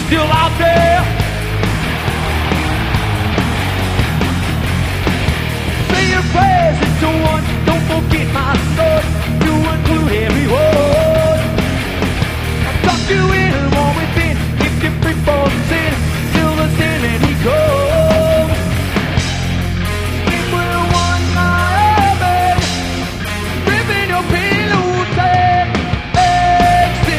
still out there. Say your prayers, little one, don't forget my son.